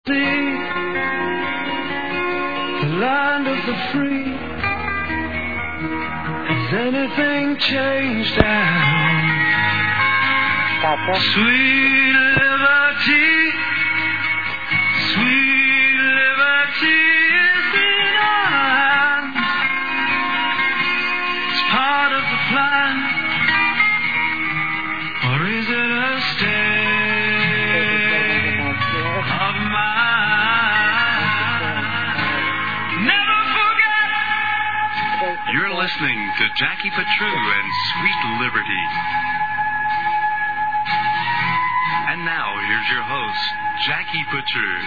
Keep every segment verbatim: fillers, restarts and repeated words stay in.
See the land of the free. Has anything changed now? Gotcha. Sweet liberty, sweet liberty is in our hands. It's part of the plan, or is it a state of mind? Never forget. You're listening to Jackie Petru and Sweet Liberty. And now, here's your host, Jackie Petru.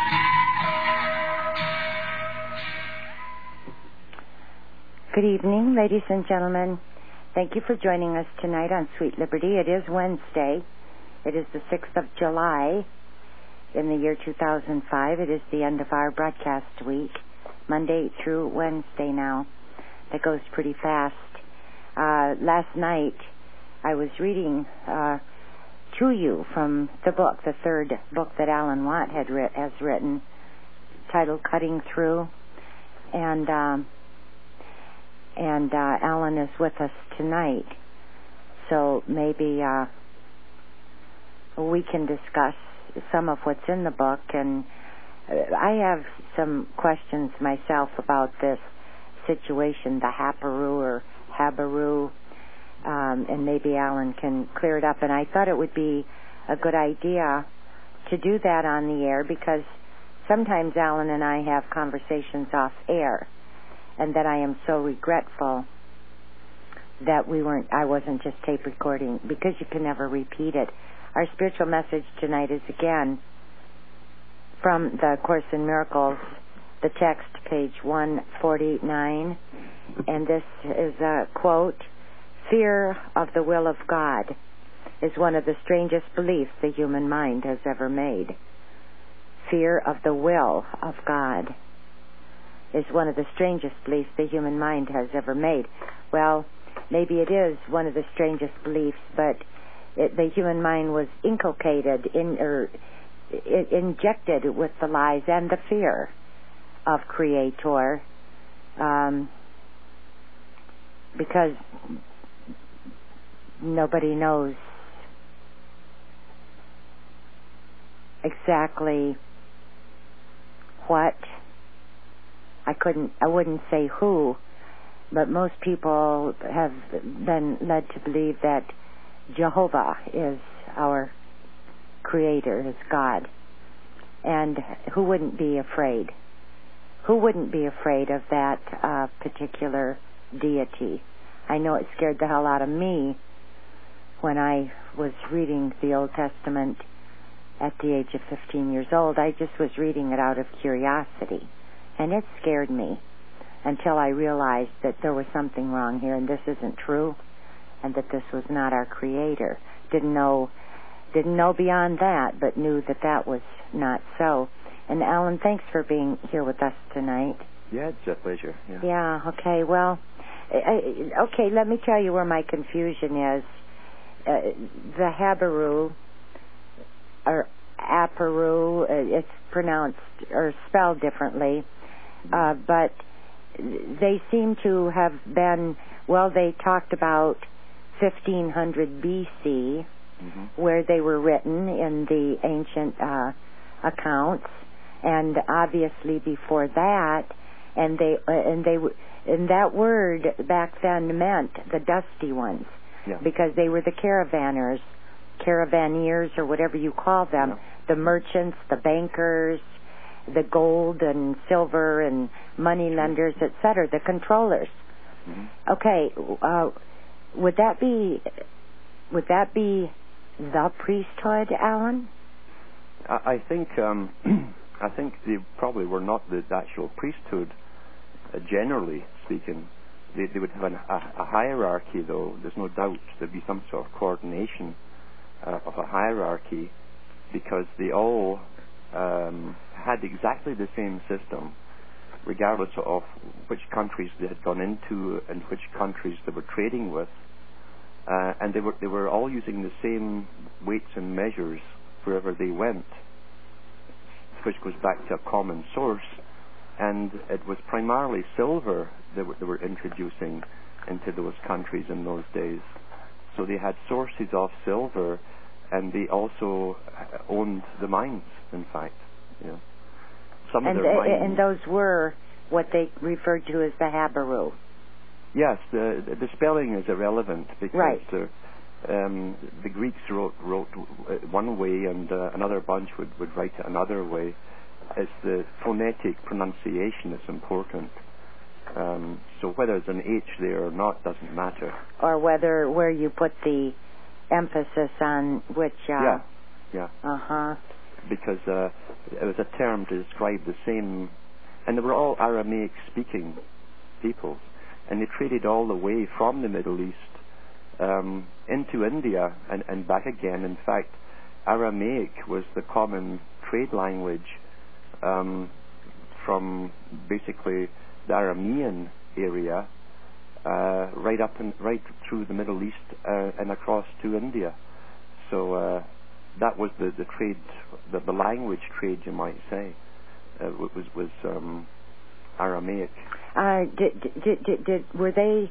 Good evening, ladies and gentlemen. Thank you for joining us tonight on Sweet Liberty. It is Wednesday. It is the sixth of July in the year two thousand five. It is the end of our broadcast week, Monday through Wednesday now. That goes pretty fast. Uh, last night, I was reading uh, to you from the book, the third book that Alan Watt had writ- has written, titled Cutting Through. And um, and uh, Alan is with us tonight. So maybe uh, we can discuss some of what's in the book. And I have some questions myself about this situation, the Haparu or Habaru, um, and maybe Alan can clear it up. And I thought it would be a good idea to do that on the air, because sometimes Alan and I have conversations off air, and that I am so regretful that we weren't, I wasn't just tape recording, because you can never repeat it. Our spiritual message tonight is again from the Course in Miracles, the text, page one forty-nine, and this is a quote: "Fear of the will of God is one of the strangest beliefs the human mind has ever made." Fear of the will of God is one of the strangest beliefs the human mind has ever made. Well, maybe it is one of the strangest beliefs, but it, the human mind was inculcated in or it, injected with the lies and the fear of Creator, um, because nobody knows exactly what. I couldn't, I wouldn't say who, but most people have been led to believe that Jehovah is our Creator, is God. And who wouldn't be afraid? Who wouldn't be afraid of that uh, particular deity? I know it scared the hell out of me when I was reading the Old Testament at the age of fifteen years old. I just was reading it out of curiosity, and it scared me until I realized that there was something wrong here, and this isn't true, and that this was not our Creator. Didn't know, didn't know beyond that, but knew that that was not so. And Alan, thanks for being here with us tonight. Yeah, it's a pleasure. Yeah, yeah okay, well, I, okay, let me tell you where my confusion is. Uh, the Habaru, or Aparu, uh, it's pronounced or spelled differently, uh, but they seem to have been, well, they talked about fifteen hundred B C, mm-hmm. where they were written in the ancient uh, accounts. And obviously before that, and they uh, and they and that word back then meant the dusty ones, yeah. because they were the caravanners, caravaneers, or whatever you call them, yeah. the merchants, the bankers, the gold and silver and money lenders, et cetera, the controllers. Mm-hmm. Okay, uh, would that be would that be the priesthood, Alan? I, I think. Um, I think they probably were not the, the actual priesthood, uh, generally speaking. They, they would have an, a, a hierarchy, though. There's no doubt there'd be some sort of coordination uh, of a hierarchy, because they all um, had exactly the same system, regardless of which countries they had gone into and which countries they were trading with. Uh, and they were they were all using the same weights and measures wherever they went. which goes back to a common source, and it was primarily silver that were, they were introducing into those countries in those days. So they had sources of silver, and they also owned the mines, in fact. You know. Some and, of their they, mines, and those were what they referred to as the Habaru. Yes, the the spelling is irrelevant because right. the, um, the Greeks wrote wrote one way, and uh, another bunch would, would write it another way. It's the phonetic pronunciation that's important. Um, so whether there's an H there or not doesn't matter. Or whether where you put the emphasis on which. Uh, yeah. Yeah. Uh huh. Because uh, it was a term to describe the same, and they were all Aramaic-speaking peoples. And they traded all the way from the Middle East um, into India and, and back again. In fact, Aramaic was the common trade language um, from basically the Aramean area uh, right up and right through the Middle East uh, and across to India. So uh, that was the, the trade, the, the language trade, you might say, uh, was was um, Aramaic. Uh, did, did, did, did, were they,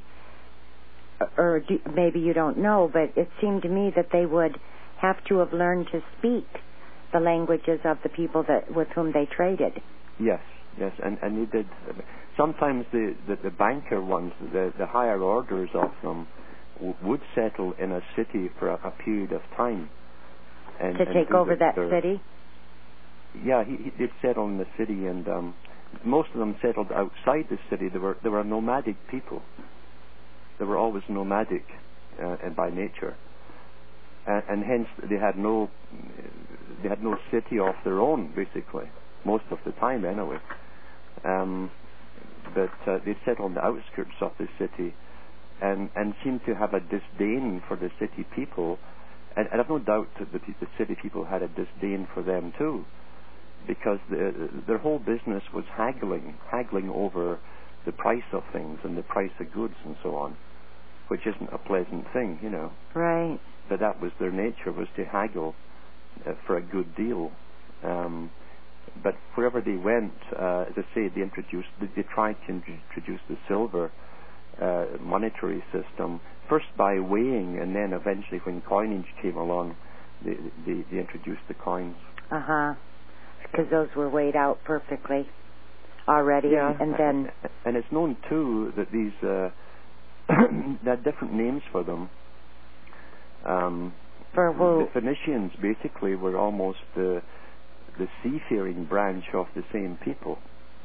or do, maybe you don't know, but it seemed to me that they would have to have learned to speak the languages of the people that with whom they traded. Yes, yes, and, and they did. Sometimes the, the, the banker ones, the, the higher orders of them, w- would settle in a city for a, a period of time. And, to and take over their, that their, city? Yeah, he, he did settle in the city, and um, most of them settled outside the city. They were they were nomadic people. They were always nomadic, uh, and by nature, and, and hence they had no they had no city of their own, basically, most of the time anyway. Um, but uh, they settled on the outskirts of the city, and and seemed to have a disdain for the city people, and, and I've no doubt that the, the city people had a disdain for them too. Because the, their whole business was haggling, haggling over the price of things and the price of goods and so on, which isn't a pleasant thing, you know. Right. But that was their nature, was to haggle uh, for a good deal. Um, but wherever they went, uh, as I say, they introduced, they, they tried to introduce the silver uh, monetary system, first by weighing, and then eventually when coinage came along, they, they, they introduced the coins. Uh-huh. Because those were weighed out perfectly already, yeah, and then... And it's known, too, that these... Uh, there are different names for them. Um, for who? The Phoenicians, basically, were almost the, the seafaring branch of the same people.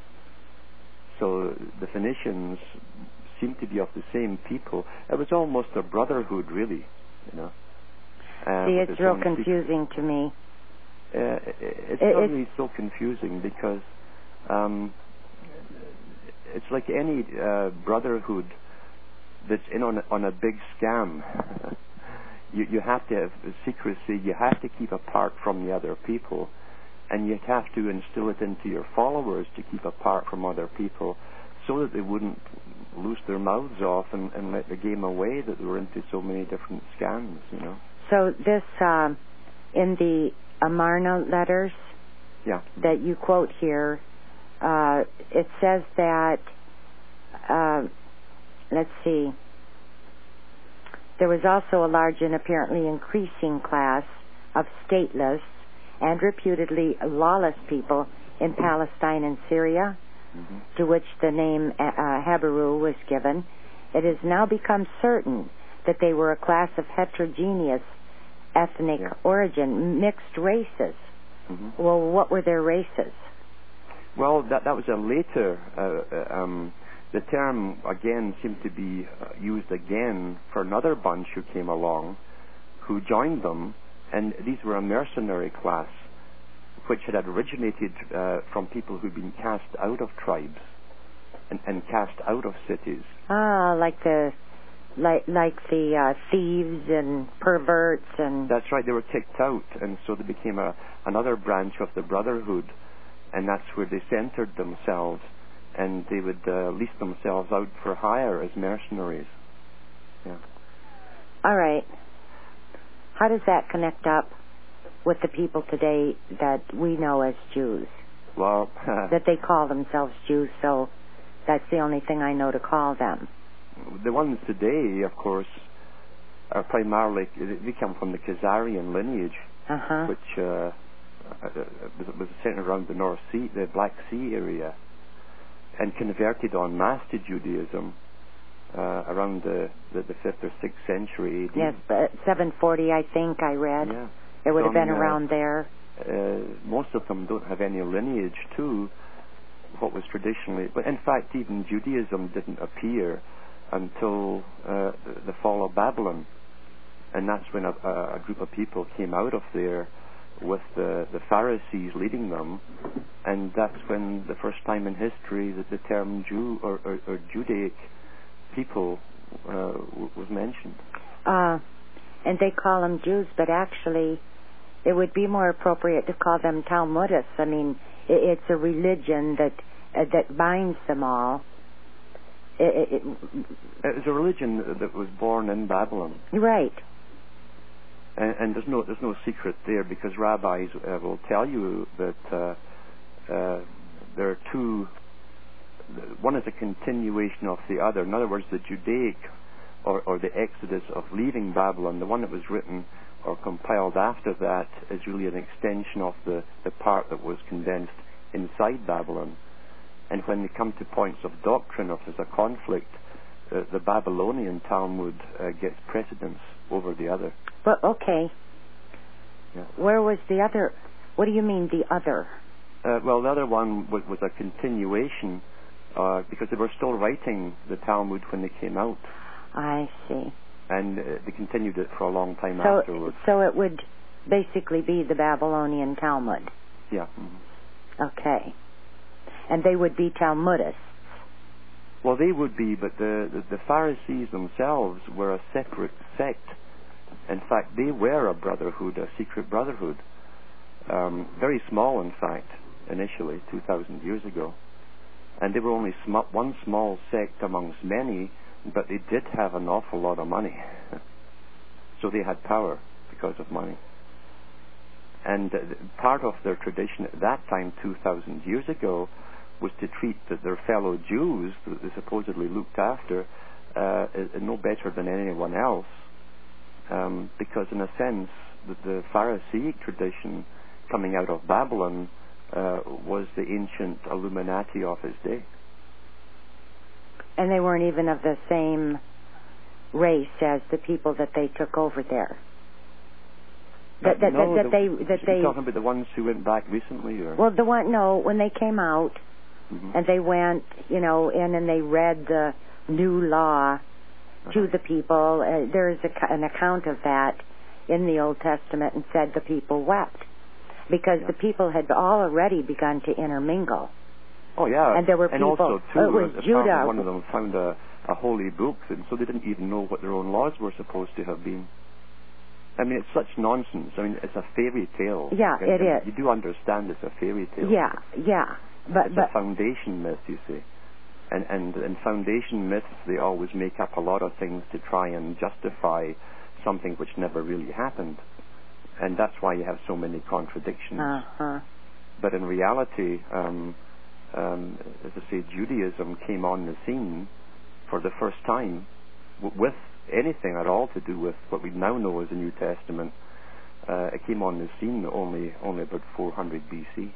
So the Phoenicians seem to be of the same people. It was almost a brotherhood, really, you know. Uh, See, it's real confusing people. to me. Uh, it's it, suddenly it's so confusing because um, it's like any uh, brotherhood that's in on a, on a big scam. you you have to have secrecy. You have to keep apart from the other people, and you have to instill it into your followers to keep apart from other people, so that they wouldn't loose their mouths off and, and let the game away that they were into so many different scams. You know. So this uh, in the Amarna letters yeah. that you quote here, uh, it says that, uh, let's see, there was also a large and apparently increasing class of stateless and reputedly lawless people in Palestine and Syria, mm-hmm. to which the name uh, Habaru was given. It has now become certain that they were a class of heterogeneous ethnic yeah. origin, mixed races. Mm-hmm. Well, what were their races? Well, that that was a later. Uh, um, the term again seemed to be uh, used again for another bunch who came along, who joined them, and these were a mercenary class, which had originated uh, from people who'd been cast out of tribes and, and cast out of cities. Ah, like the. Like like the uh, thieves and perverts and... That's right, they were kicked out, and so they became a, another branch of the Brotherhood, and that's where they centered themselves, and they would uh, lease themselves out for hire as mercenaries. Yeah. All right. How does that connect up with the people today that we know as Jews? Well, that they call themselves Jews, so that's the only thing I know to call them. The ones today, of course, are primarily, they come from the Khazarian lineage, uh-huh. which uh, was, was centered around the North Sea, the Black Sea area, and converted en masse to Judaism uh, around the, the, the fifth or sixth century A D. Yes, but seven forty, I think I read. Yeah. It would have been uh, around there. Uh, most of them don't have any lineage to what was traditionally, but in fact even Judaism didn't appear until uh, the, the fall of Babylon, and that's when a, a group of people came out of there with the, the Pharisees leading them, and that's when the first time in history that the term Jew or, or, or Judaic people uh, w- was mentioned. Uh, and they call them Jews, but actually it would be more appropriate to call them Talmudists. I mean, it, it's a religion that uh, that binds them all. It, it, it, it's a religion that was born in Babylon. Right. And, and there's no there's no secret there, because rabbis uh, will tell you that uh, uh, there are two. One is a continuation of the other. In other words, the Judaic or, or the Exodus of leaving Babylon, the one that was written or compiled after that, is really an extension of the, the part that was condensed inside Babylon. And when they come to points of doctrine, if there's a conflict, uh, the Babylonian Talmud uh, gets precedence over the other. But okay. Yeah. Where was the other? What do you mean the other? Uh, well, the other one was, was a continuation, uh, because they were still writing the Talmud when they came out. I see. And uh, they continued it for a long time so, afterwards. So it would basically be the Babylonian Talmud. Yeah. Mm-hmm. Okay. And they would be Talmudists. Well, they would be, but the, the, the Pharisees themselves were a separate sect. In fact, they were a brotherhood, a secret brotherhood. Um, very small, in fact, initially, two thousand years ago. And they were only sm- one small sect amongst many, but they did have an awful lot of money. So they had power because of money. And uh, part of their tradition at that time, two thousand years ago, was to treat the, their fellow Jews that they supposedly looked after uh, no better than anyone else. Um, because in a sense, the, the Pharisaic tradition coming out of Babylon uh, was the ancient Illuminati of his day. And they weren't even of the same race as the people that they took over there. That, that, no, that, that the, they that they. Talking about the ones who went back recently, or well, the one no, when they came out, mm-hmm. and they went, you know, in and they read the new law uh-huh. to the people. Uh, there is a, an account of that in the Old Testament, and said the people wept because yeah. the people had already begun to intermingle. Oh yeah, and there were and people. also too, it was Judah. One of them found a, a holy book, and so they didn't even know what their own laws were supposed to have been. I mean, it's such nonsense. I mean, it's a fairy tale. Yeah, and, it and is. You do understand it's a fairy tale. Yeah, yeah. But, it's but a foundation myth, you see. And, and and foundation myths, they always make up a lot of things to try and justify something which never really happened. And that's why you have so many contradictions. Uh-huh. But in reality, um, um, as I say, Judaism came on the scene for the first time w- with anything at all to do with what we now know as the New Testament. Uh, it came on the scene only only about four hundred B C.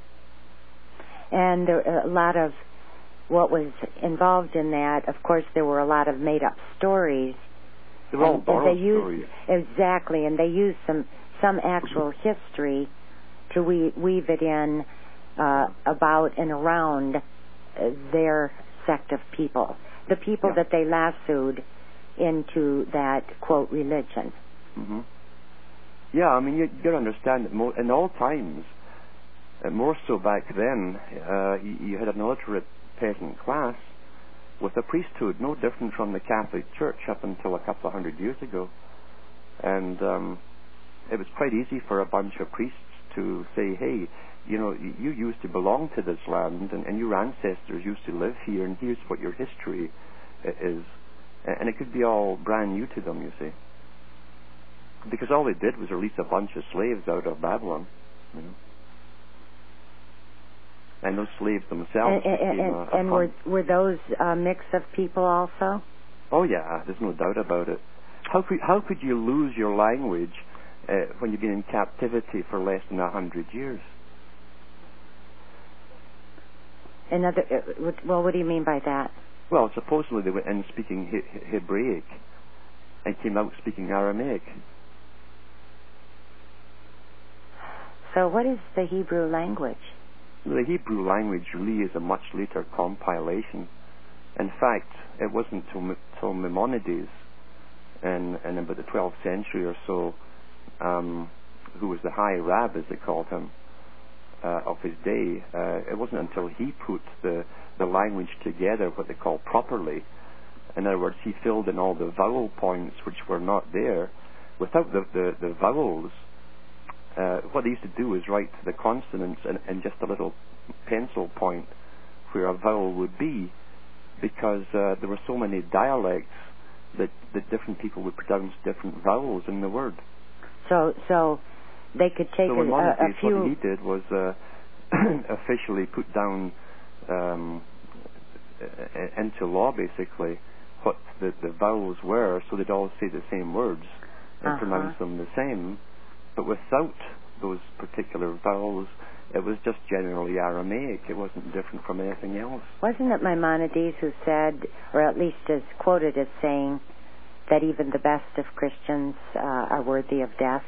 And there, a lot of what was involved in that, of course, there were a lot of made-up stories. They were all and, borrowed and they used, stories. Exactly, and they used some some actual history to we, weave it in uh, about and around uh, their sect of people, the people yeah. that they lassoed into that, quote, religion. Mm-hmm. Yeah, I mean, you, you gotta understand that mo- in all times, uh, more so back then, uh, you, you had an illiterate peasant class with a priesthood, no different from the Catholic Church up until a couple of hundred years ago. And um, it was quite easy for a bunch of priests to say, hey, you know, you used to belong to this land, and, and your ancestors used to live here, and here's what your history is. And it could be all brand new to them, you see. Because all they did was release a bunch of slaves out of Babylon, you know. And those slaves themselves And, and, became and, a, a and were, were those a mix of people also? Oh yeah, there's no doubt about it. How could how could you lose your language uh, when you've been in captivity for less than a hundred years? Another, uh, well, what do you mean by that? Well, supposedly they went in speaking he- Hebraic and came out speaking Aramaic. So what is the Hebrew language? The Hebrew language really is a much later compilation. In fact, it wasn't till, till Maimonides in, in about the twelfth century or so, um, who was the high rab, as they called him, uh, of his day. Uh, it wasn't until he put the, the language together, what they call properly. In other words, he filled in all the vowel points which were not there. Without the, the, the vowels, uh, what they used to do is write the consonants in, in just a little pencil point where a vowel would be, because uh, there were so many dialects that, that different people would pronounce different vowels in the word. So, so they could take so a, a, a few. What he did was uh, officially put down um, into law, basically, what the, the vowels were, so they'd all say the same words and uh-huh. pronounce them the same. But without those particular vowels, it was just generally Aramaic. It wasn't different from anything else. Wasn't it Maimonides who said, or at least is quoted as saying, that even the best of Christians uh, are worthy of death?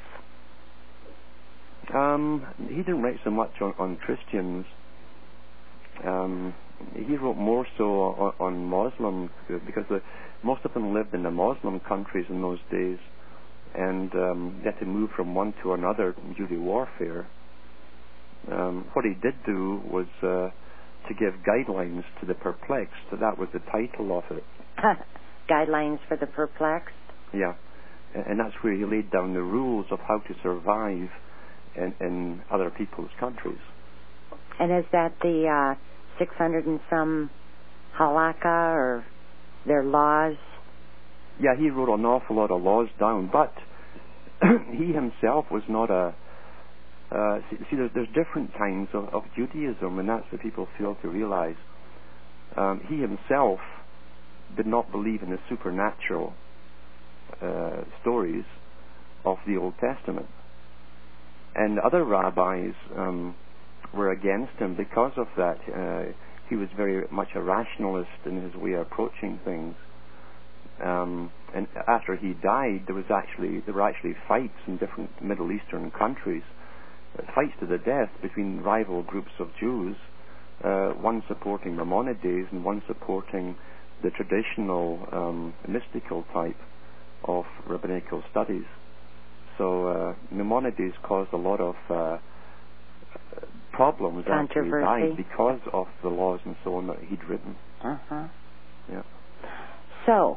Um, he didn't write so much on, on Christians. Um, he wrote more so on, on Muslims, because the, most of them lived in the Muslim countries in those days, and um, they had to move from one to another due to warfare. Um, what he did do was uh, to give guidelines to the perplexed. So that was the title of it. Guidelines for the perplexed? Yeah. And that's where he laid down the rules of how to survive in, in other people's countries. And is that the uh, six hundred and some halakha, or their laws? Yeah, he wrote an awful lot of laws down, but he himself was not a... Uh, see, see there's, there's different kinds of, of Judaism, and that's what people fail to realize. Um, he himself did not believe in the supernatural uh, stories of the Old Testament. And other rabbis um, were against him because of that. Uh, he was very much a rationalist in his way of approaching things. Um, and after he died, there was actually there were actually fights in different Middle Eastern countries, uh, fights to the death between rival groups of Jews, uh, one supporting Maimonides and one supporting the traditional um, mystical type of rabbinical studies. So uh, Maimonides caused a lot of uh, problems after he died because of the laws and so on that he'd written. Uh-huh. Yeah. So,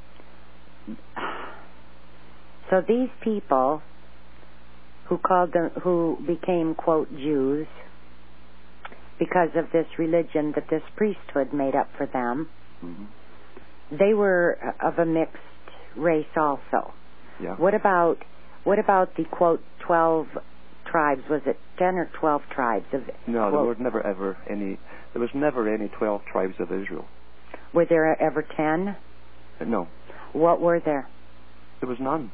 so these people who called them, who became, quote, Jews because of this religion that this priesthood made up for them, mm-hmm. they were of a mixed race also. Yeah. What about what about the, quote, twelve tribes? Was it ten or twelve tribes of? No, quote, there were never ever any. There was never any twelve tribes of Israel. Were there ever ten? Uh, no. What were there? There was none.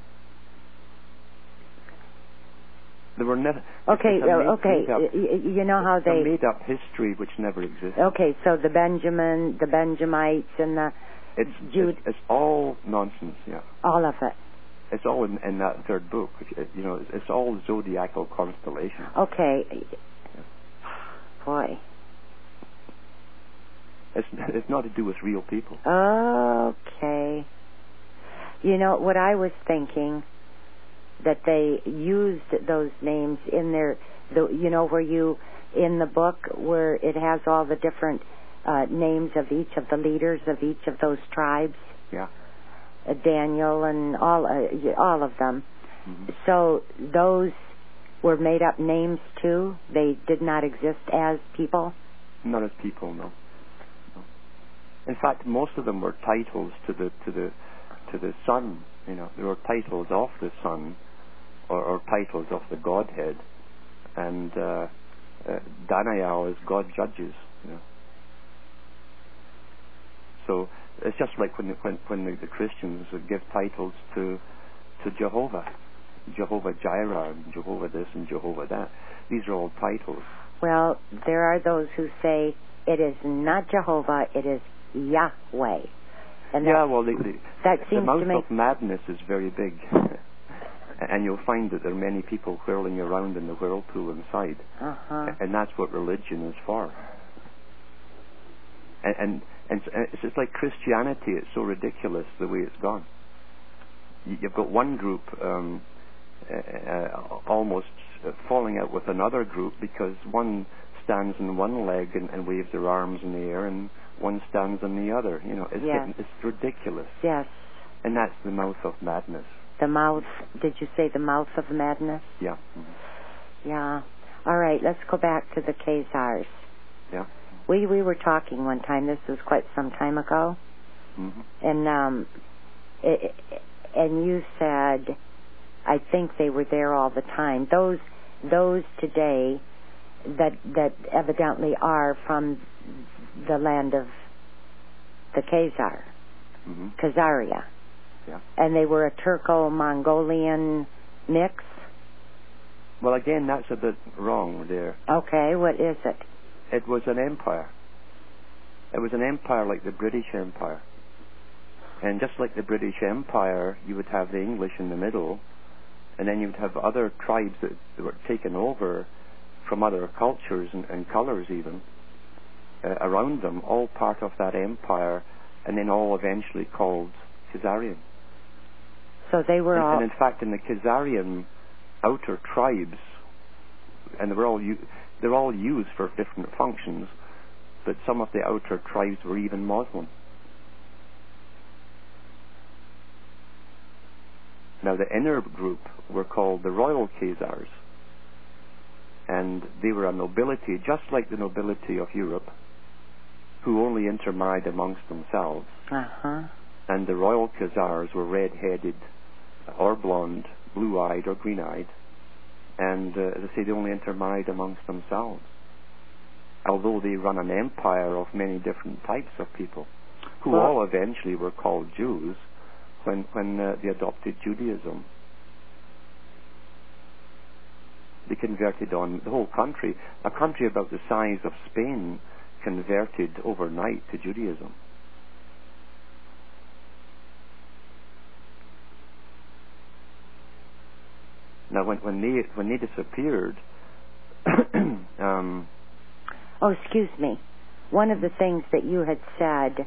There were never. Okay, made, okay. Made up, you, you know how they made up history which never existed. Okay, so the Benjamin, the Benjamites, and the it's Jude. It's, it's all nonsense. Yeah. All of it. It's all in, in that third book. You know, it's, it's all zodiacal constellations. Okay. Yeah. Boy. It's it's not to do with real people. Okay. You know what I was thinking, that they used those names in their, the, you know, where you in the book where it has all the different uh, names of each of the leaders of each of those tribes. Yeah. Uh, Daniel and all uh, all of them. Mm-hmm. So those were made up names too. They did not exist as people. Not as people, no. no. In fact, most of them were titles to the to the to the Son. You know, there were titles of the Son, or, or titles of the Godhead, and uh, uh, Daniel is God judges. You know. So it's just like when the, when, when the, the Christians give titles to to Jehovah, Jehovah Jireh, and Jehovah this and Jehovah that. These are all titles. Well, there are those who say it is not Jehovah, it is Yahweh. And yeah, well, the, the, that seems the mouth to make of madness is very big. And you'll find that there are many people whirling around in the whirlpool inside. Uh-huh. And that's what religion is for. And, and, and it's just like Christianity, it's so ridiculous the way it's gone. You've got one group um, uh, almost falling out with another group because one stands on one leg and, and waves their arms in the air, and one stands on the other. You know, it's, yes. it's ridiculous. Yes. And that's the mouth of madness. The mouth, did you say the mouth of madness? Yeah. Mm-hmm. Yeah. All right, let's go back to the Khazars. Yeah. We we were talking one time, this was quite some time ago, mm-hmm. and um, it, and you said, I think they were there all the time. Those those today that that evidently are from the land of the Khazar, mm-hmm. Khazaria. Yeah. And they were a Turco-Mongolian mix? Well, again, that's a bit wrong there. Okay, what is it? It was an empire. It was an empire like the British Empire. And just like the British Empire, you would have the English in the middle, and then you would have other tribes that, that were taken over from other cultures and, and colors even, uh, around them, all part of that empire, and then all eventually called Khazarian. So they were and, all... and in fact, in the Khazarian outer tribes, and they were all u- they're all used for different functions, but some of the outer tribes were even Muslim. Now, the inner group were called the Royal Khazars, and they were a nobility, just like the nobility of Europe, who only intermarried amongst themselves. Uh-huh. And the Royal Khazars were red-headed, or blonde, blue-eyed, or green-eyed. And, uh, as I say, they only intermarried amongst themselves. Although they run an empire of many different types of people, who well, all eventually were called Jews when, when uh, they adopted Judaism. They converted on the whole country. A country about the size of Spain converted overnight to Judaism. Now, when, when they when they disappeared, um, oh, excuse me. One of the things that you had said,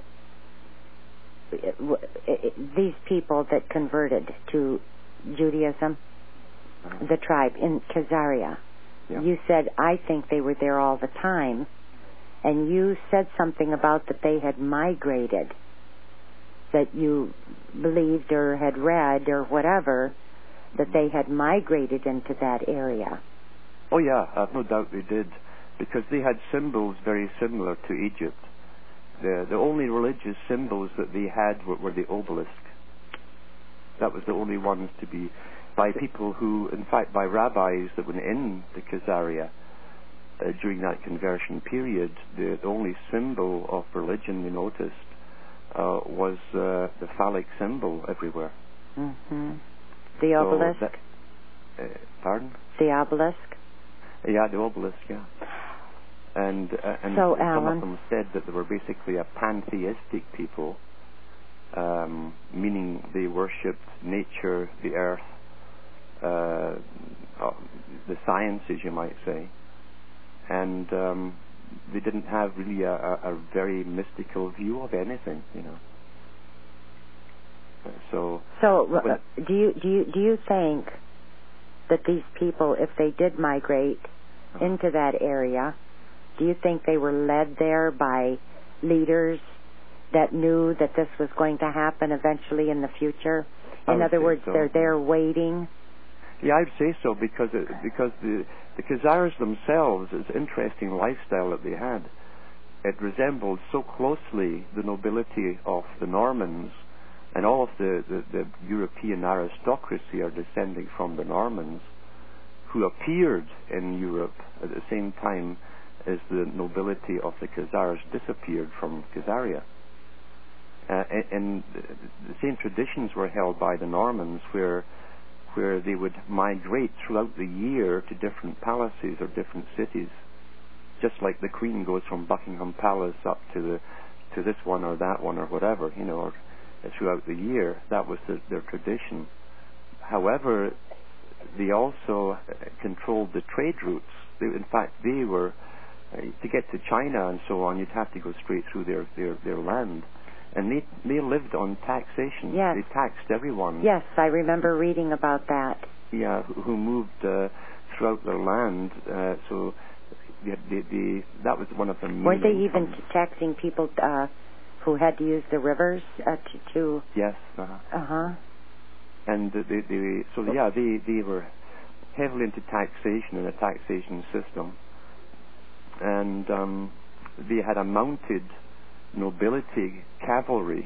these people that converted to Judaism, uh-huh. the tribe in Khazaria, yeah. you said, I think they were there all the time, and you said something about that they had migrated, that you believed or had read or whatever, that they had migrated into that area. Oh yeah, I've no doubt they did, because they had symbols very similar to Egypt. The the only religious symbols that they had were, were the obelisk. That was the only ones to be, by people who, in fact, by rabbis that were in the Khazaria uh, during that conversion period, the, the only symbol of religion they noticed uh, was uh, the phallic symbol everywhere. Mm-hmm. The obelisk? So that, uh, pardon? The obelisk? Yeah, the obelisk, yeah. And, uh, and so, some Alan, of them said that they were basically a pantheistic people, um, meaning they worshipped nature, the earth, uh, uh, the sciences, you might say. And um, they didn't have really a, a, a very mystical view of anything, you know. So, so uh, do you do you do you think that these people, if they did migrate uh-huh. into that area, do you think they were led there by leaders that knew that this was going to happen eventually in the future? In other words, so. they're there waiting. Yeah, I'd say so, because it, because the the Khazars themselves, it's an interesting lifestyle that they had. It resembled so closely the nobility of the Normans. And all of the, the, the European aristocracy are descending from the Normans, who appeared in Europe at the same time as the nobility of the Khazars disappeared from Khazaria. Uh, and, and the same traditions were held by the Normans, where where they would migrate throughout the year to different palaces or different cities, just like the Queen goes from Buckingham Palace up to the to this one or that one or whatever, you know, or, uh, throughout the year. That was the, their tradition. However, they also controlled the trade routes. They, in fact, they were uh, to get to China and so on. You'd have to go straight through their their, their land. And they they lived on taxation. Yes. They taxed everyone. Yes, I remember reading about that. Yeah, who, who moved uh, throughout their land. Uh, so the, the, the, that was one of the main Weren't they even incomes. taxing people uh, who had to use the rivers uh, to, to... Yes. Uh-huh. Uh-huh. And the, the, the, so, yeah, they, they were heavily into taxation and a taxation system. And um, they had a mounted nobility cavalry,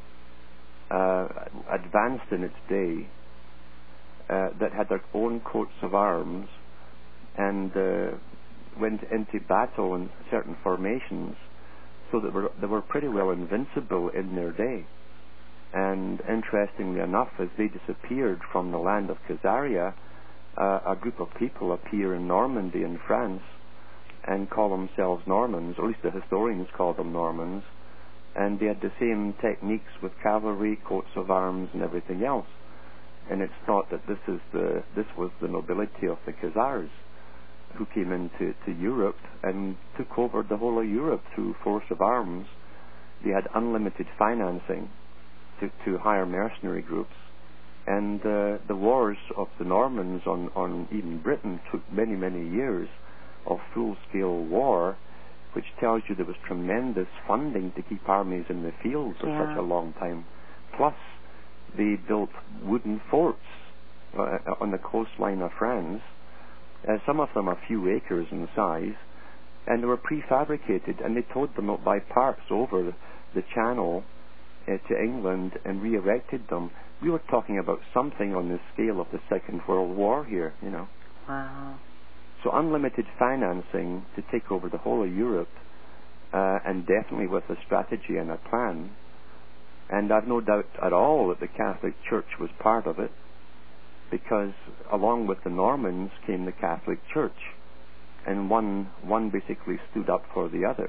uh, advanced in its day, uh, that had their own coats of arms and uh, went into battle in certain formations, so that were, they were pretty well invincible in their day. And interestingly enough, as they disappeared from the land of Khazaria, uh, a group of people appear in Normandy in France and call themselves Normans, or at least the historians call them Normans, and they had the same techniques with cavalry, coats of arms, and everything else. And it's thought that this is the this was the nobility of the Khazars, who came into to Europe and took over the whole of Europe through force of arms. They had unlimited financing to, to hire mercenary groups, and uh, the wars of the Normans on, on even Britain took many, many years of full-scale war, which tells you there was tremendous funding to keep armies in the field for yeah. such a long time. Plus, they built wooden forts uh, on the coastline of France, uh, some of them a few acres in size, and they were prefabricated, and they towed them up by parts over the channel uh, to England and re-erected them. We were talking about something on the scale of the Second World War here, you know. Wow. So unlimited financing to take over the whole of Europe, uh, and definitely with a strategy and a plan. And I've no doubt at all that the Catholic Church was part of it, because along with the Normans came the Catholic Church, and one one basically stood up for the other.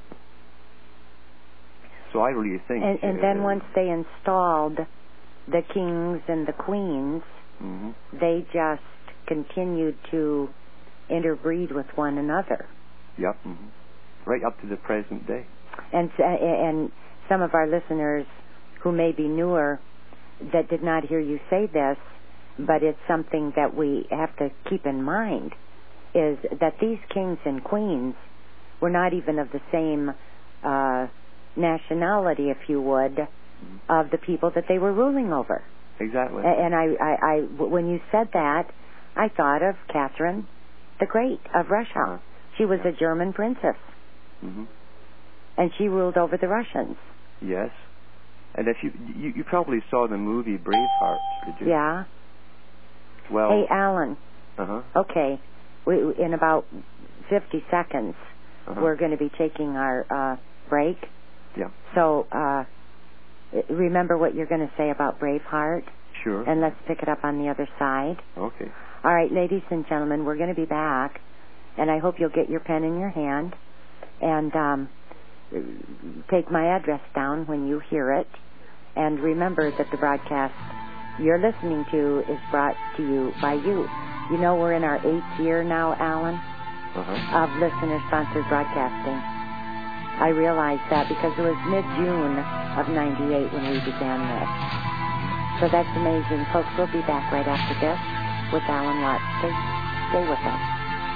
So I really think... And, and uh, then once they installed the kings and the queens, mm-hmm. they just continued to interbreed with one another. Yep. Mm-hmm. Right up to the present day. And uh, and some of our listeners who may be newer that did not hear you say this, but it's something that we have to keep in mind, is that these kings and queens were not even of the same uh, nationality, if you would, mm-hmm. of the people that they were ruling over. Exactly. And I, I, I, when you said that, I thought of Catherine the Great of Russia. Uh-huh. She was yeah. a German princess. Mm-hmm. And she ruled over the Russians. Yes. And if you, you you probably saw the movie Braveheart, did you? Yeah. Well. Hey, Alan. Uh-huh. Okay. We, in about fifty seconds, uh-huh. we're going to be taking our uh, break. Yeah. So uh, remember what you're going to say about Braveheart. Sure. And let's pick it up on the other side. Okay. All right, ladies and gentlemen, we're going to be back, and I hope you'll get your pen in your hand and um, take my address down when you hear it. And remember that the broadcast you're listening to is brought to you by you. You know, we're in our eighth year now, Alan, uh-huh. of listener-sponsored broadcasting. I realized that because it was mid-June of ninety-eight when we began this. So that's amazing. Folks, we'll be back right after this with Alan Watts. Stay, stay with us.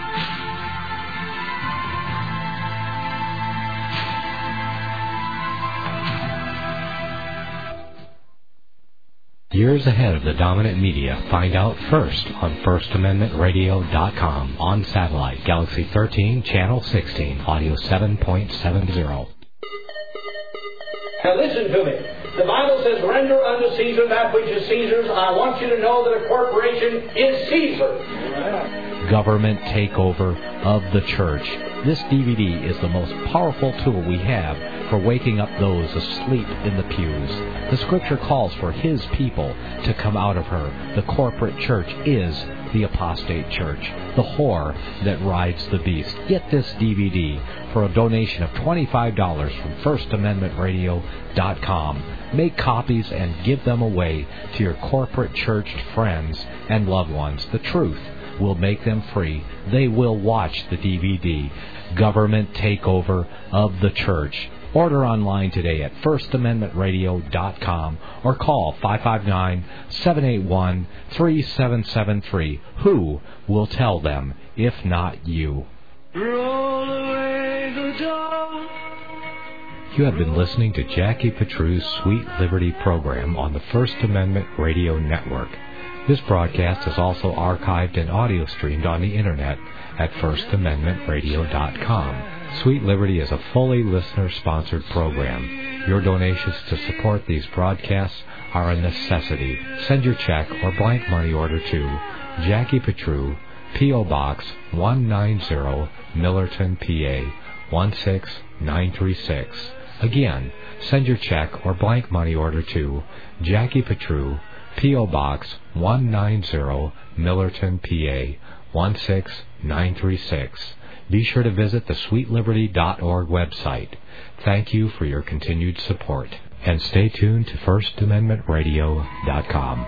Years ahead of the dominant media, find out first on first amendment radio dot com. On satellite, Galaxy thirteen, Channel sixteen, Audio seven point seven zero. Now listen to me. The Bible says, render unto Caesar that which is Caesar's. I want you to know that a corporation is Caesar. Government Takeover of the Church. This D V D is the most powerful tool we have for waking up those asleep in the pews. The Scripture calls for His people to come out of her. The corporate church is the apostate church, the whore that rides the beast. Get this D V D for a donation of twenty-five dollars from first amendment radio dot com. Make copies and give them away to your corporate church friends and loved ones. The truth will make them free. They will watch the D V D, Government Takeover of the Church. Order online today at first amendment radio dot com or call five five nine, seven eight one, three seven seven three. Who will tell them if not you? Roll away the dawn. You have been listening to Jackie Petru's Sweet Liberty program on the First Amendment Radio Network. This broadcast is also archived and audio streamed on the Internet at first amendment radio dot com. Sweet Liberty is a fully listener-sponsored program. Your donations to support these broadcasts are a necessity. Send your check or blank money order to Jackie Petru, P O. Box one ninety, Millerton, P A one six nine three six. Again, send your check or blank money order to Jackie Petru, P O. Box one ninety, Millerton, P A one six nine three six. Be sure to visit the sweet liberty dot org website. Thank you for your continued support. And stay tuned to first amendment radio dot com.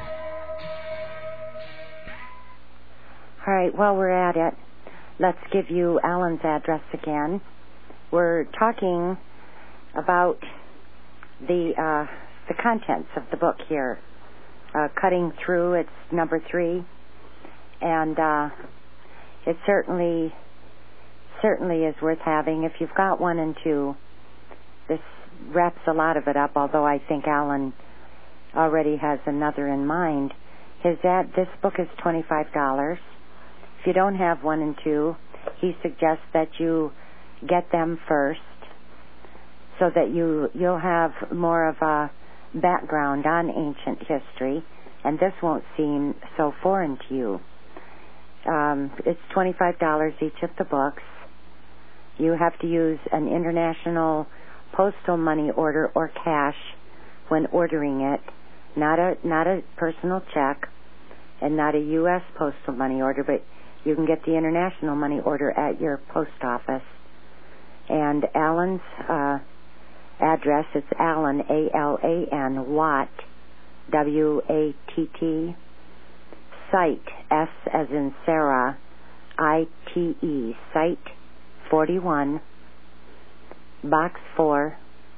All right, while we're at it, let's give you Alan's address again. We're talking about the uh, the contents of the book here. Uh, cutting through, it's number three, and uh, it certainly certainly is worth having. If you've got one and two, this wraps a lot of it up, although I think Alan already has another in mind. His ad, this book is twenty-five dollars. If you don't have one and two, he suggests that you get them first so that you, you'll have more of a background on ancient history, and this won't seem so foreign to you. Um, it's twenty-five dollars each of the books. You have to use an international postal money order or cash when ordering it, not a not a personal check, and not a U S postal money order, but you can get the international money order at your post office. And Alan's uh, address, it's Alan, A L A N, Watt, W A T T, Site, S as in Sarah, I T E, Site forty-one, Box four,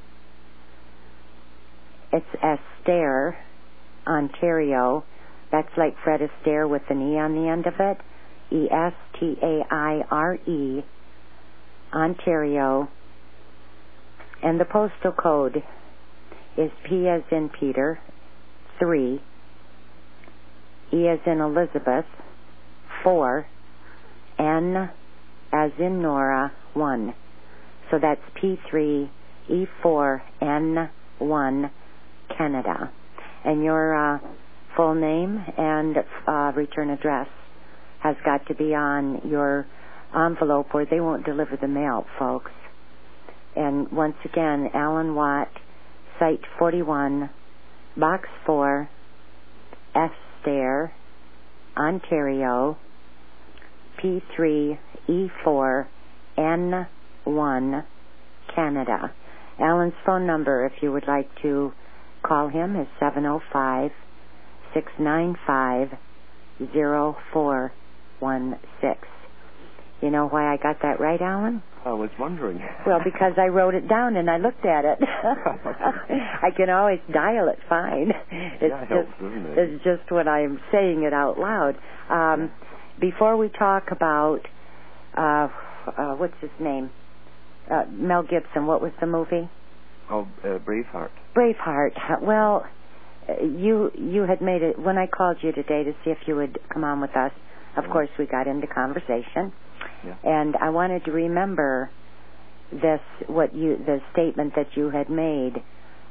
it's Astaire, Ontario. That's like Fred Astaire with an E on the end of it. E S T A I R E, Ontario. And the postal code is P as in Peter, three, E as in Elizabeth, four, N as in Nora, one. So that's P three, E four, N one, Canada. And your uh, full name and uh, return address has got to be on your envelope, or they won't deliver the mail, folks. And once again, Alan Watt, Site forty-one, Box four, Astaire, Ontario, P three, E four, N one, Canada. Alan's phone number, if you would like to call him, is seven oh five, six nine five, oh four one six. You know why I got that right, Alan? I was wondering. Well, because I wrote it down and I looked at it. I can always dial it fine. It's yeah, it just, helps, doesn't it? It's just when I'm saying it out loud. Um, before we talk about, uh, uh, what's his name? Uh, Mel Gibson. What was the movie? Oh, uh, Braveheart. Braveheart. Well, you you had made it when I called you today to see if you would come on with us. Of Yeah. course, we got into conversation. Yeah. And I wanted to remember this, what you, the statement that you had made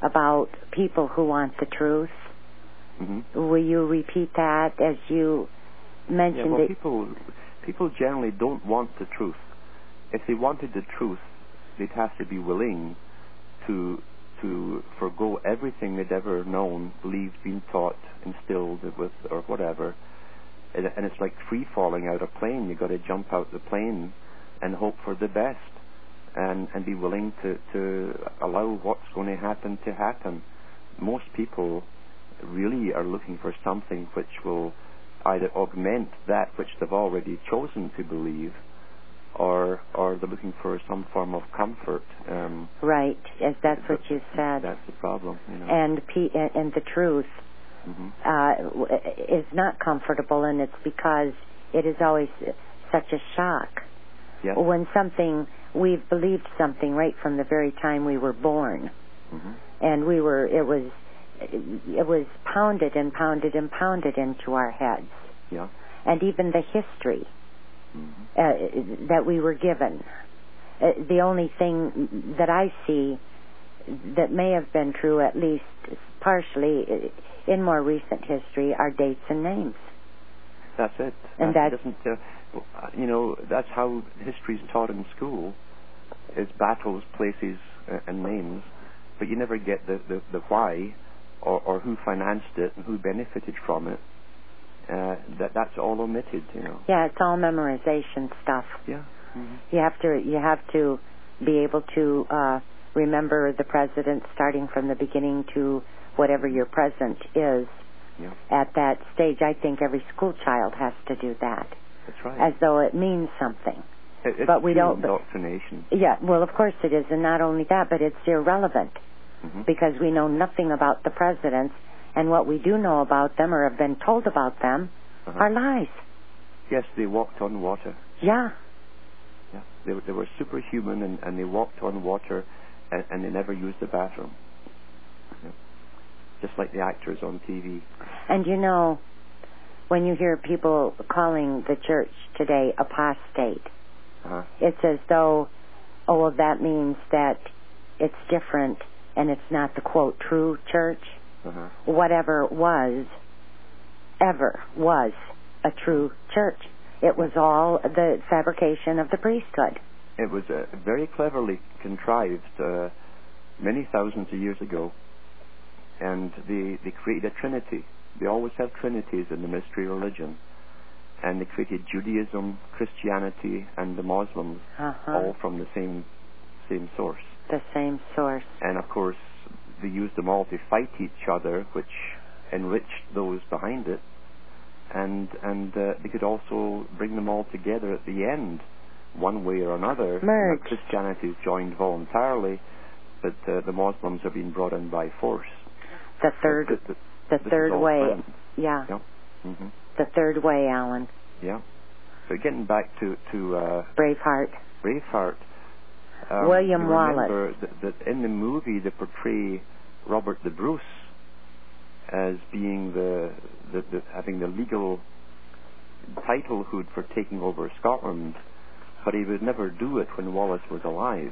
about people who want the truth. Mm-hmm. Will you repeat that as you mentioned yeah, well, it? People, people generally don't want the truth. If they wanted the truth, they'd have to be willing to to forgo everything they'd ever known, believed, been taught, instilled with, or whatever. And, and it's like free falling out of a plane. You've got to jump out the plane and hope for the best, and, and be willing to, to allow what's going to happen to happen. Most people really are looking for something which will either augment that which they've already chosen to believe, or or they're looking for some form of comfort. Um, right, as that's what you said. That's the problem. You know. And P- and the truth mm-hmm. uh, is not comfortable, and it's because it is always such a shock. Yes. When something, we've believed something right from the very time we were born. Mm-hmm. And we were, it was, it was pounded and pounded and pounded into our heads. Yeah. And even the history mm-hmm. uh, that we were given. Uh, the only thing that I see that may have been true, at least partially, in more recent history, are dates and names. That's it. And that that's, doesn't, uh, you know, that's how history's taught in school, is battles, places, uh, and names, but you never get the, the, the why, or, or who financed it and who benefited from it. Uh, that that's all omitted, you know. yeah, it's all memorization stuff. Yeah. Mm-hmm. You have to you have to be able to uh, remember the president starting from the beginning to whatever your present is. Yeah. At that stage, I think every school child has to do that. That's right. As though it means something. It, it's but we don't. Indoctrination. Yeah, well, of course it is, and not only that, but it's irrelevant mm-hmm. because we know nothing about the presidents, and what we do know about them or have been told about them uh-huh. are lies. Yes, they walked on water. Yeah. Yeah, they, they were superhuman, and, and they walked on water, and, and they never used the bathroom. Yeah. Just like the actors on T V. And you know, when you hear people calling the church today apostate, uh-huh. it's as though, oh, well, that means that it's different and it's not the, quote, true church. Uh-huh. Whatever was, ever was a true church. It was all the fabrication of the priesthood. It was uh, very cleverly contrived uh, many thousands of years ago. And they, they created a trinity. They always have trinities in the mystery religion. And they created Judaism, Christianity, and the Muslims, uh-huh. all from the same same source. The same source. And of course, they used them all to fight each other, which enriched those behind it. And and uh, they could also bring them all together at the end, one way or another. Merge. Now, Christianity is joined voluntarily, but uh, the Muslims have been brought in by force. The third, the, the, the third way, friends. yeah. Yeah. Mm-hmm. The third way, Alan. Yeah. So getting back to to uh, Braveheart. Braveheart. Um, William you Wallace. remember that, that in the movie they portray Robert the Bruce as being the, the, the having the legal titlehood for taking over Scotland, but he would never do it when Wallace was alive.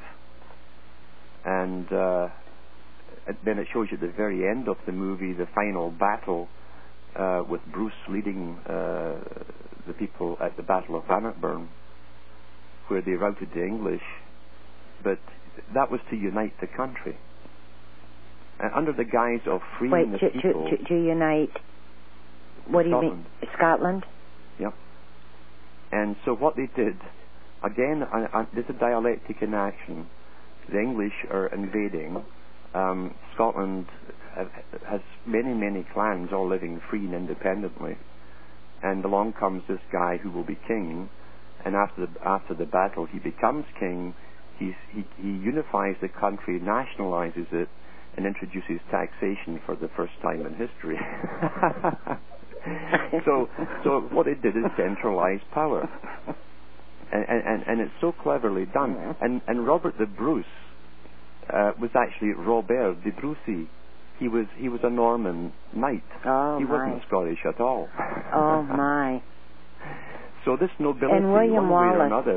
And uh, then it shows you at the very end of the movie the final battle uh, with Bruce leading uh, the people at the Battle of Bannockburn, where they routed the English. But that was to unite the country. And under the guise of freeing Wait, the to, people... to, to, to unite... What do you mean? Scotland? Yep. And so what they did, again, I, I, there's a dialectic in action. The English are invading. Um, Scotland have, has many, many clans all living free and independently. And along comes this guy who will be king. And after the, after the battle, he becomes king. He's, he, he unifies the country, nationalizes it, and introduces taxation for the first time in history. so, so what it did is centralize power, and, and, and it's so cleverly done. And, and Robert the Bruce uh, was actually Robert de Brucy. He was he was a Norman knight. Oh, he my. wasn't Scottish at all. Oh my! So this nobility, and William one way Wallace. or another,